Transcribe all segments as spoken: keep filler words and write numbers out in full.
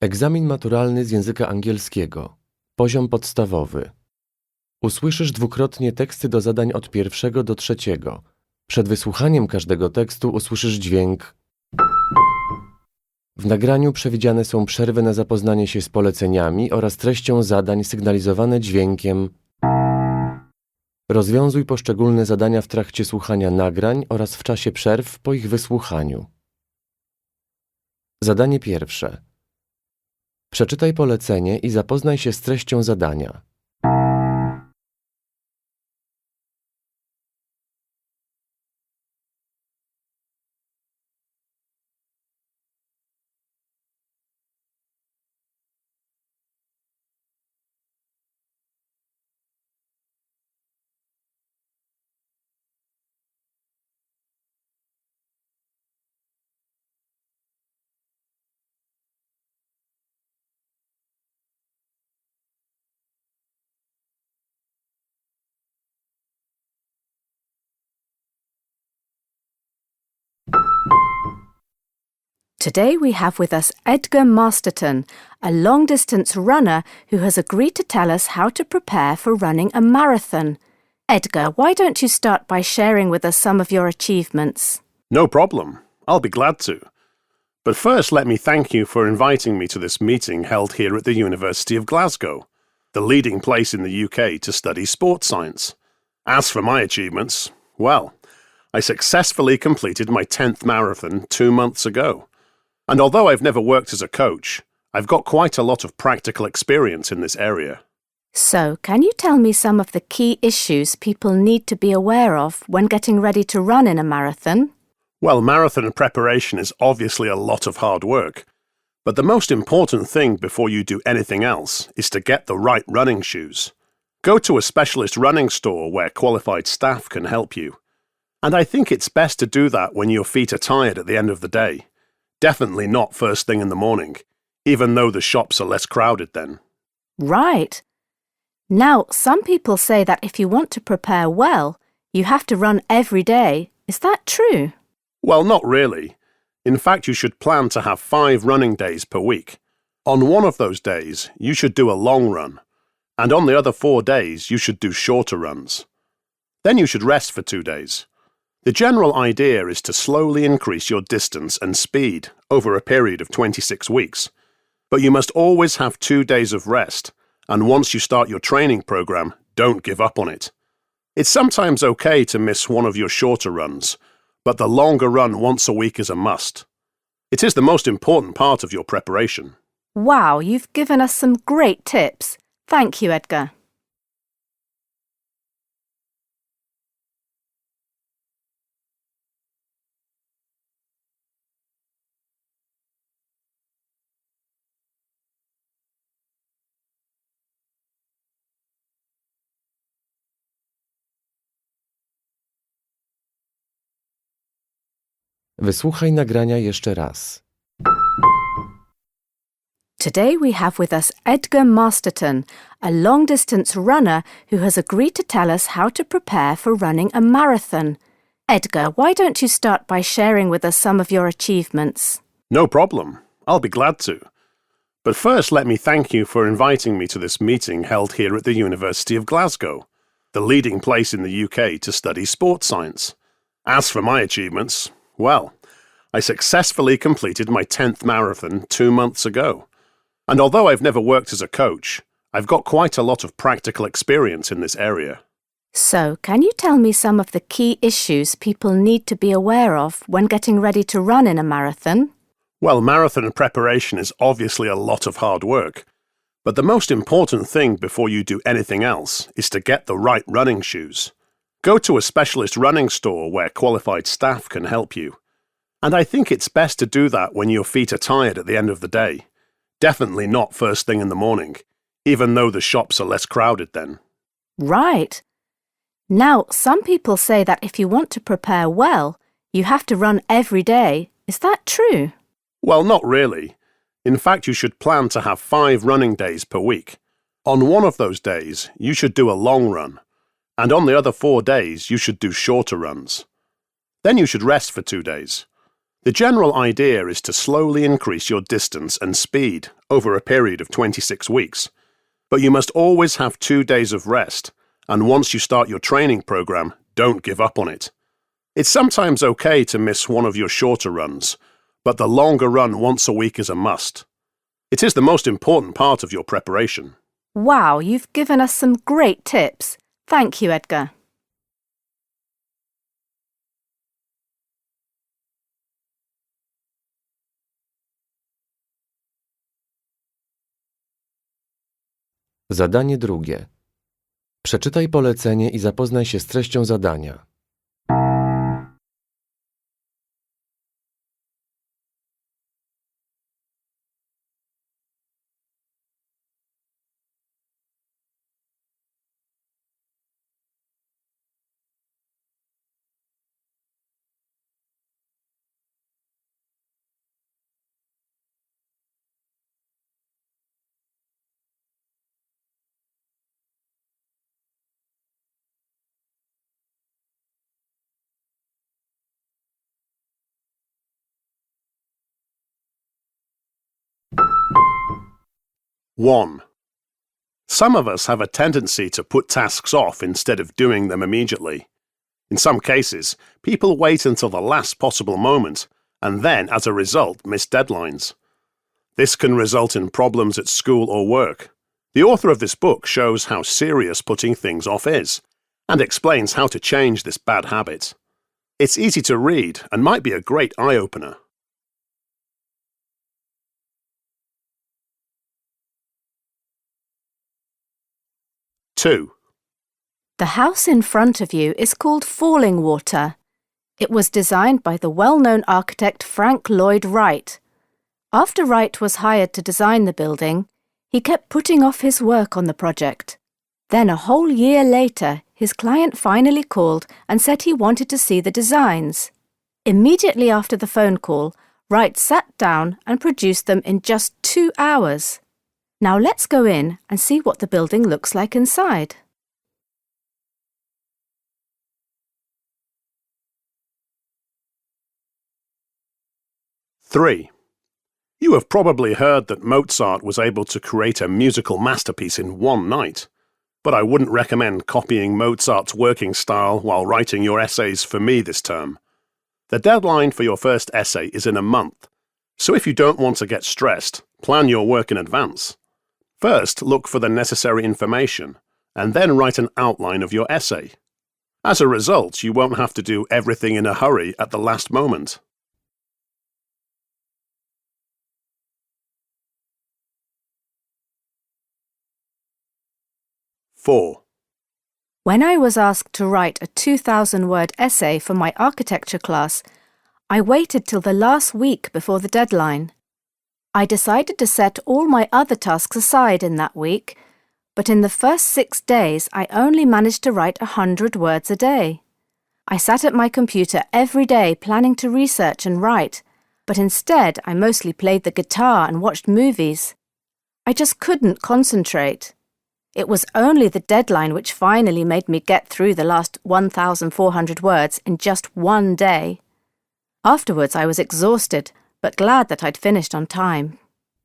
Egzamin maturalny z języka angielskiego. Poziom podstawowy. Usłyszysz dwukrotnie teksty do zadań od pierwszego do trzeciego. Przed wysłuchaniem każdego tekstu usłyszysz dźwięk. W nagraniu przewidziane są przerwy na zapoznanie się z poleceniami oraz treścią zadań sygnalizowane dźwiękiem. Rozwiązuj poszczególne zadania w trakcie słuchania nagrań oraz w czasie przerw po ich wysłuchaniu. Zadanie pierwsze. Przeczytaj polecenie i zapoznaj się z treścią zadania. Today we have with us Edgar Masterton, a long-distance runner who has agreed to tell us how to prepare for running a marathon. Edgar, why don't you start by sharing with us some of your achievements? No problem. I'll be glad to. But first, let me thank you for inviting me to this meeting held here at the University of Glasgow, the leading place in the U K to study sports science. As for my achievements, well, I successfully completed my tenth marathon two months ago. And although I've never worked as a coach, I've got quite a lot of practical experience in this area. So, can you tell me some of the key issues people need to be aware of when getting ready to run in a marathon? Well, marathon preparation is obviously a lot of hard work, but the most important thing before you do anything else is to get the right running shoes. Go to a specialist running store where qualified staff can help you. And I think it's best to do that when your feet are tired at the end of the day. Definitely not first thing in the morning, even though the shops are less crowded then. Right. Now, some people say that if you want to prepare well, you have to run every day. Is that true? Well, not really. In fact, you should plan to have five running days per week. On one of those days, you should do a long run, and on the other four days, you should do shorter runs. Then you should rest for two days. The general idea is to slowly increase your distance and speed over a period of twenty-six weeks. But you must always have two days of rest, and once you start your training program, don't give up on it. It's sometimes okay to miss one of your shorter runs, but the longer run once a week is a must. It is the most important part of your preparation. Wow, you've given us some great tips. Thank you, Edgar. Wysłuchaj nagrania jeszcze raz. Today we have with us Edgar Masterton, a long-distance runner who has agreed to tell us how to prepare for running a marathon. Edgar, why don't you start by sharing with us some of your achievements? No problem. I'll be glad to. But first, let me thank you for inviting me to this meeting held here at the University of Glasgow, the leading place in the U K to study sports science. As for my achievements, well, I successfully completed my tenth marathon two months ago. And although I've never worked as a coach, I've got quite a lot of practical experience in this area. So, can you tell me some of the key issues people need to be aware of when getting ready to run in a marathon? Well, marathon preparation is obviously a lot of hard work, but the most important thing before you do anything else is to get the right running shoes. Go to a specialist running store where qualified staff can help you. And I think it's best to do that when your feet are tired at the end of the day. Definitely not first thing in the morning, even though the shops are less crowded then. Right. Now, some people say that if you want to prepare well, you have to run every day. Is that true? Well, not really. In fact, you should plan to have five running days per week. On one of those days, you should do a long run, and on the other four days, you should do shorter runs. Then you should rest for two days. The general idea is to slowly increase your distance and speed over a period of twenty-six weeks, but you must always have two days of rest, and once you start your training program, don't give up on it. It's sometimes okay to miss one of your shorter runs, but the longer run once a week is a must. It is the most important part of your preparation. Wow, you've given us some great tips. Thank you, Edgar. Zadanie drugie. Przeczytaj polecenie i zapoznaj się z treścią zadania. one. Some of us have a tendency to put tasks off instead of doing them immediately. In some cases, people wait until the last possible moment and then, as a result, miss deadlines. This can result in problems at school or work. The author of this book shows how serious putting things off is and explains how to change this bad habit. It's easy to read and might be a great eye-opener. two. The house in front of you is called Fallingwater. It was designed by the well-known architect Frank Lloyd Wright. After Wright was hired to design the building, he kept putting off his work on the project. Then a whole year later, his client finally called and said he wanted to see the designs. Immediately after the phone call, Wright sat down and produced them in just two hours. Now let's go in and see what the building looks like inside. three. You have probably heard that Mozart was able to create a musical masterpiece in one night, but I wouldn't recommend copying Mozart's working style while writing your essays for me this term. The deadline for your first essay is in a month, so if you don't want to get stressed, plan your work in advance. First, look for the necessary information, and then write an outline of your essay. As a result, you won't have to do everything in a hurry at the last moment. four. When I was asked to write a two thousand word essay for my architecture class, I waited till the last week before the deadline. I decided to set all my other tasks aside in that week, but in the first six days I only managed to write a hundred words a day. I sat at my computer every day planning to research and write, but instead I mostly played the guitar and watched movies. I just couldn't concentrate. It was only the deadline which finally made me get through the last one thousand four hundred words in just one day. Afterwards I was exhausted, but glad that I'd finished on time.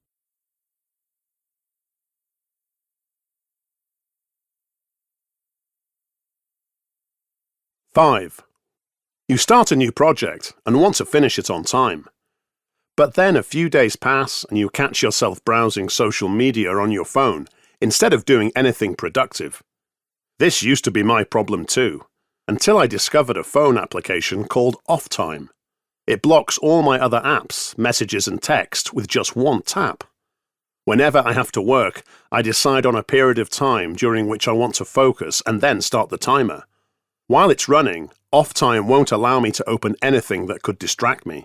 five. You start a new project and want to finish it on time. But then a few days pass and you catch yourself browsing social media on your phone instead of doing anything productive. This used to be my problem too, until I discovered a phone application called OffTime. It blocks all my other apps, messages and text with just one tap. Whenever I have to work, I decide on a period of time during which I want to focus and then start the timer. While it's running, OffTime won't allow me to open anything that could distract me.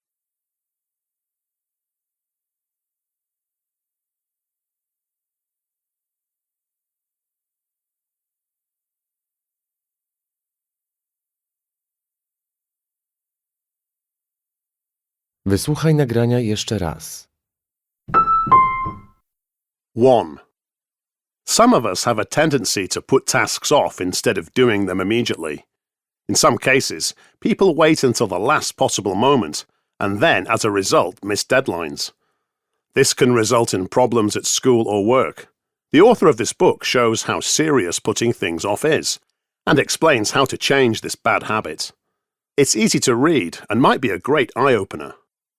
Wysłuchaj nagrania jeszcze raz. one. Some of us have a tendency to put tasks off instead of doing them immediately. In some cases, people wait until the last possible moment and then, as a result, miss deadlines. This can result in problems at school or work. The author of this book shows how serious putting things off is, and explains how to change this bad habit. It's easy to read and might be a great eye-opener.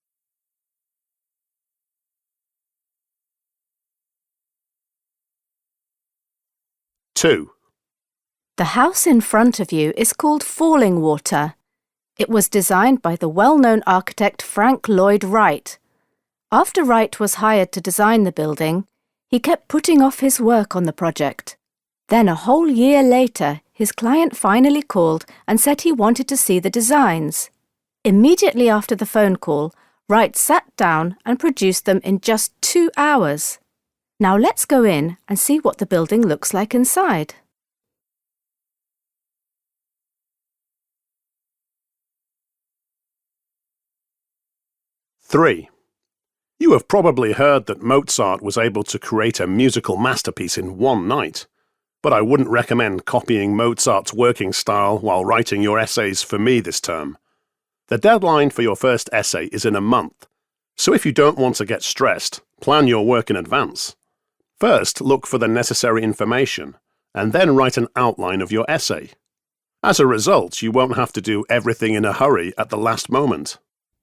two. The house in front of you is called Fallingwater. It was designed by the well-known architect Frank Lloyd Wright. After Wright was hired to design the building, he kept putting off his work on the project. Then a whole year later, his client finally called and said he wanted to see the designs. Immediately after the phone call, Wright sat down and produced them in just two hours. Now let's go in and see what the building looks like inside. three. You have probably heard that Mozart was able to create a musical masterpiece in one night, but I wouldn't recommend copying Mozart's working style while writing your essays for me this term. The deadline for your first essay is in a month, so if you don't want to get stressed, plan your work in advance. First, look for the necessary information, and then write an outline of your essay. As a result, you won't have to do everything in a hurry at the last moment.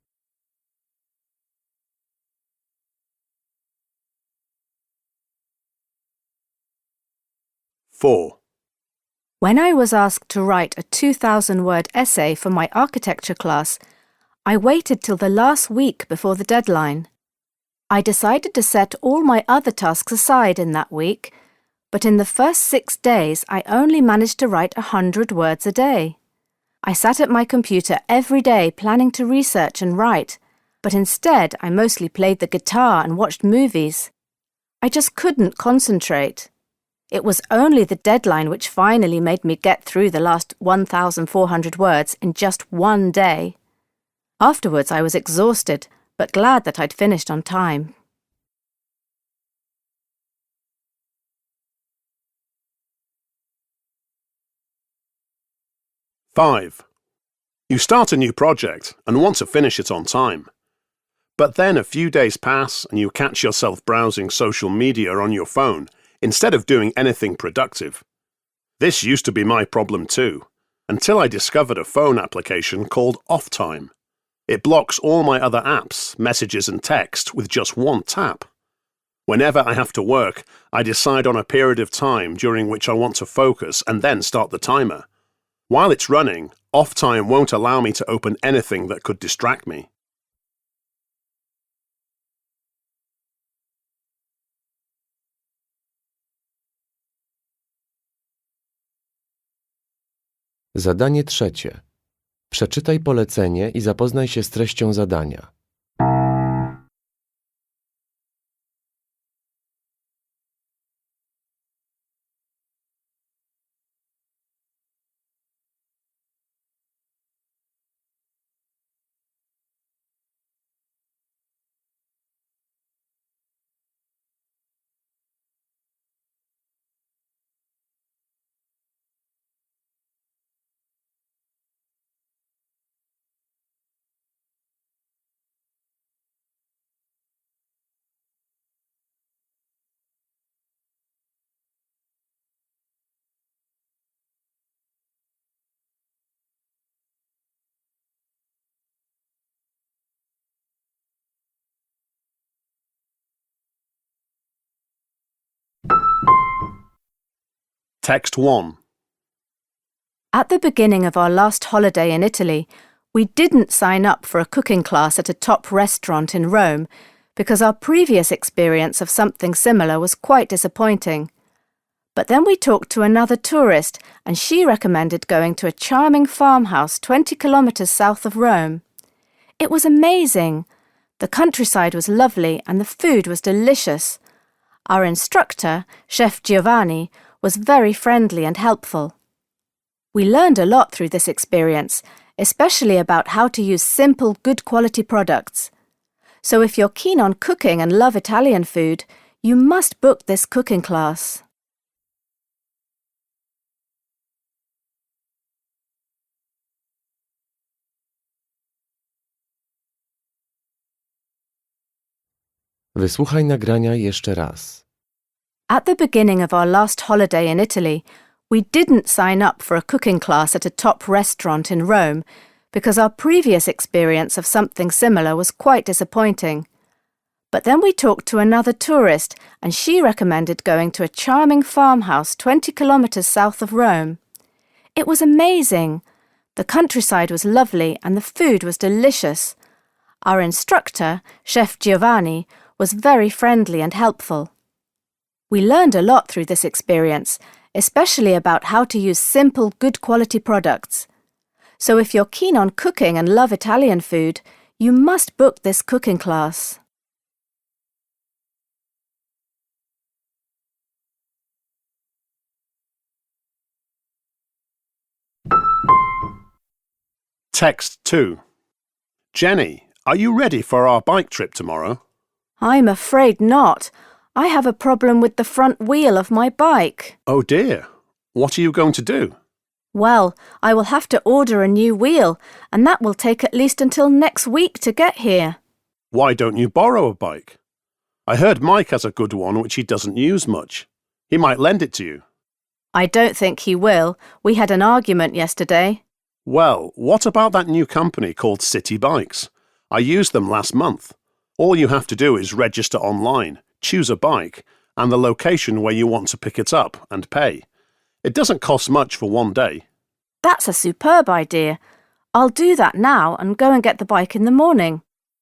four. When I was asked to write a two thousand word essay for my architecture class, I waited till the last week before the deadline. I decided to set all my other tasks aside in that week, but in the first six days I only managed to write a hundred words a day. I sat at my computer every day planning to research and write, but instead I mostly played the guitar and watched movies. I just couldn't concentrate. It was only the deadline which finally made me get through the last one thousand four hundred words in just one day. Afterwards I was exhausted, but glad that I'd finished on time. five. You start a new project and want to finish it on time. But then a few days pass and you catch yourself browsing social media on your phone instead of doing anything productive. This used to be my problem too, until I discovered a phone application called OffTime. It blocks all my other apps, messages and text with just one tap. Whenever I have to work, I decide on a period of time during which I want to focus and then start the timer. While it's running, OffTime won't allow me to open anything that could distract me. Zadanie trzecie. Przeczytaj polecenie i zapoznaj się z treścią zadania. Text one. At the beginning of our last holiday in Italy, we didn't sign up for a cooking class at a top restaurant in Rome because our previous experience of something similar was quite disappointing. But then we talked to another tourist and she recommended going to a charming farmhouse twenty kilometres south of Rome. It was amazing. The countryside was lovely and the food was delicious. Our instructor, Chef Giovanni, was very friendly and helpful. We learned a lot through this experience, especially about how to use simple, good quality products. So if you're keen on cooking and love Italian food, you must book this cooking class. Wysłuchaj nagrania jeszcze raz. At the beginning of our last holiday in Italy, we didn't sign up for a cooking class at a top restaurant in Rome because our previous experience of something similar was quite disappointing. But then we talked to another tourist and she recommended going to a charming farmhouse twenty kilometres south of Rome. It was amazing. The countryside was lovely and the food was delicious. Our instructor, Chef Giovanni, was very friendly and helpful. We learned a lot through this experience, especially about how to use simple, good quality products. So if you're keen on cooking and love Italian food, you must book this cooking class. Text two. Jenny, are you ready for our bike trip tomorrow? I'm afraid not. I have a problem with the front wheel of my bike. Oh dear. What are you going to do? Well, I will have to order a new wheel, and that will take at least until next week to get here. Why don't you borrow a bike? I heard Mike has a good one which he doesn't use much. He might lend it to you. I don't think he will. We had an argument yesterday. Well, what about that new company called City Bikes? I used them last month. All you have to do is register online, choose a bike, and the location where you want to pick it up and pay. It doesn't cost much for one day. That's a superb idea. I'll do that now and go and get the bike in the morning.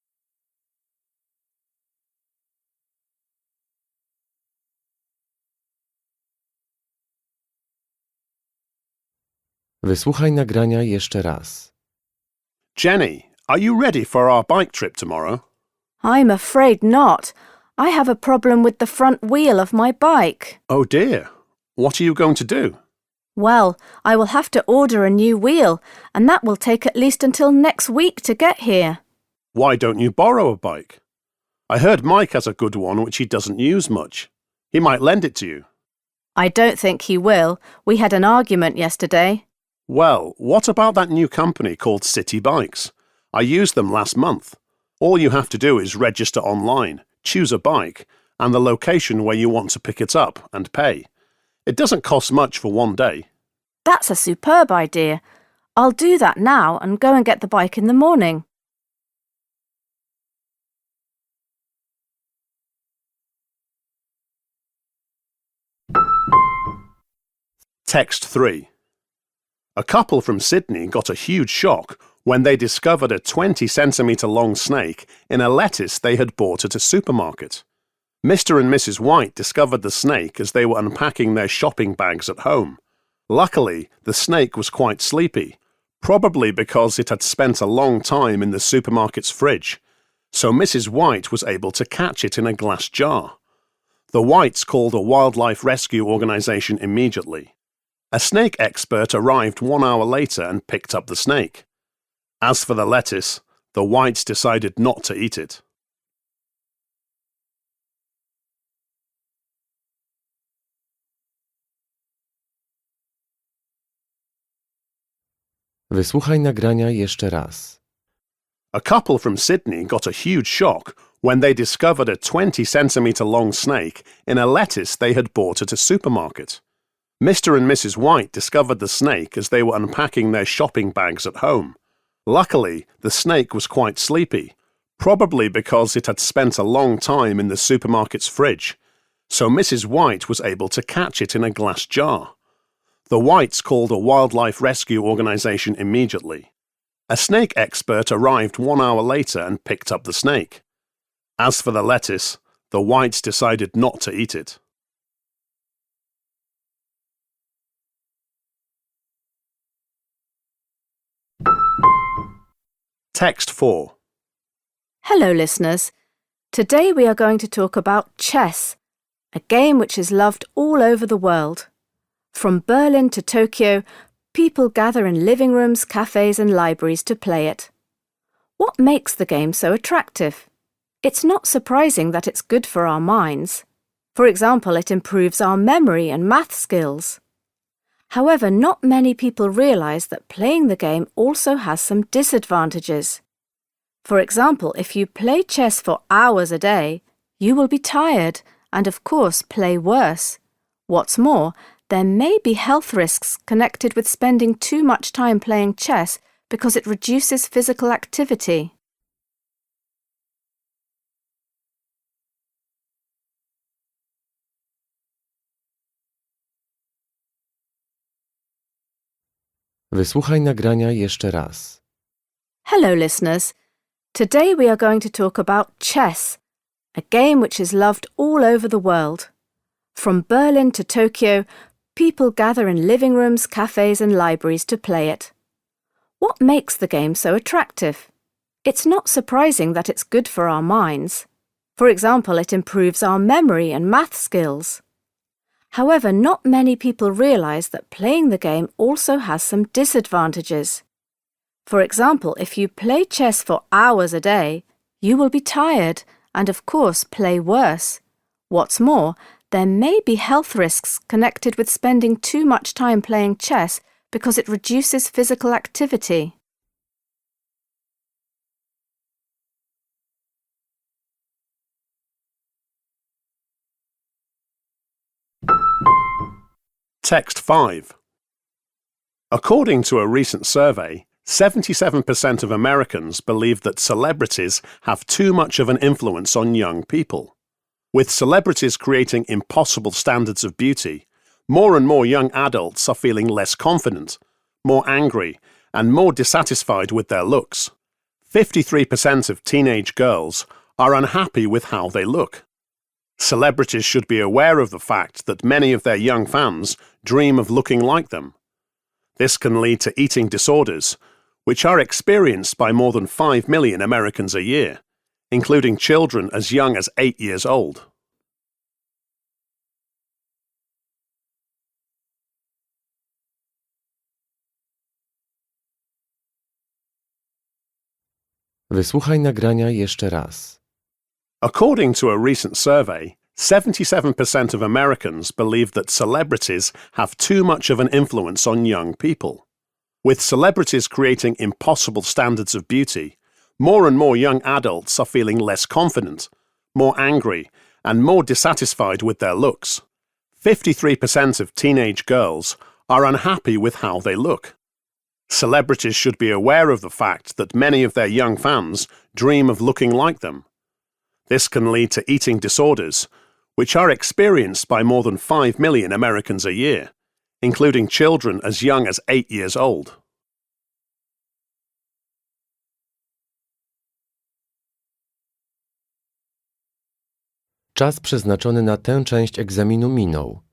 Wysłuchaj nagrania jeszcze raz. Jenny, are you ready for our bike trip tomorrow? I'm afraid not. I have a problem with the front wheel of my bike. Oh dear. What are you going to do? Well, I will have to order a new wheel, and that will take at least until next week to get here. Why don't you borrow a bike? I heard Mike has a good one which he doesn't use much. He might lend it to you. I don't think he will. We had an argument yesterday. Well, what about that new company called City Bikes? I used them last month. All you have to do is register online, choose a bike, and the location where you want to pick it up and pay. It doesn't cost much for one day. That's a superb idea. I'll do that now and go and get the bike in the morning. Text three. A couple from Sydney got a huge shock when they discovered a twenty centimetre long snake in a lettuce they had bought at a supermarket. Mister and Missus White discovered the snake as they were unpacking their shopping bags at home. Luckily, the snake was quite sleepy, probably because it had spent a long time in the supermarket's fridge, so Missus White was able to catch it in a glass jar. The Whites called a wildlife rescue organisation immediately. A snake expert arrived one hour later and picked up the snake. As for the lettuce, the Whites decided not to eat it. Wysłuchaj nagrania jeszcze raz. A couple from Sydney got a huge shock when they discovered a twenty centimetre long snake in a lettuce they had bought at a supermarket. Mister and Missus White discovered the snake as they were unpacking their shopping bags at home. Luckily, the snake was quite sleepy, probably because it had spent a long time in the supermarket's fridge, so Missus White was able to catch it in a glass jar. The Whites called a wildlife rescue organisation immediately. A snake expert arrived one hour later and picked up the snake. As for the lettuce, the Whites decided not to eat it. Text four. Hello, listeners. Today we are going to talk about chess, a game which is loved all over the world. From Berlin to Tokyo, people gather in living rooms, cafes and libraries to play it. What makes the game so attractive? It's not surprising that it's good for our minds. For example, it improves our memory and math skills. However, not many people realise that playing the game also has some disadvantages. For example, if you play chess for hours a day, you will be tired and, of course, play worse. What's more, there may be health risks connected with spending too much time playing chess because it reduces physical activity. Wysłuchaj nagrania jeszcze raz. Hello, listeners. Today we are going to talk about chess, a game which is loved all over the world. From Berlin to Tokyo, people gather in living rooms, cafes and libraries to play it. What makes the game so attractive? It's not surprising that it's good for our minds. For example, it improves our memory and math skills. However, not many people realize that playing the game also has some disadvantages. For example, if you play chess for hours a day, you will be tired and, of course, play worse. What's more, there may be health risks connected with spending too much time playing chess because it reduces physical activity. Text five. According to a recent survey, seventy-seven percent of Americans believe that celebrities have too much of an influence on young people. With celebrities creating impossible standards of beauty, more and more young adults are feeling less confident, more angry, and more dissatisfied with their looks. fifty-three percent of teenage girls are unhappy with how they look. Celebrities should be aware of the fact that many of their young fans dream of looking like them. This can lead to eating disorders, which are experienced by more than five million Americans a year, including children as young as eight years old. Wysłuchaj nagrania jeszcze raz. According to a recent survey, seventy-seven percent of Americans believe that celebrities have too much of an influence on young people. With celebrities creating impossible standards of beauty, more and more young adults are feeling less confident, more angry, and more dissatisfied with their looks. fifty-three percent of teenage girls are unhappy with how they look. Celebrities should be aware of the fact that many of their young fans dream of looking like them. This can lead to eating disorders, which are experienced by more than five million Americans a year, including children as young as eight years old. Czas przeznaczony na tę część egzaminu minął.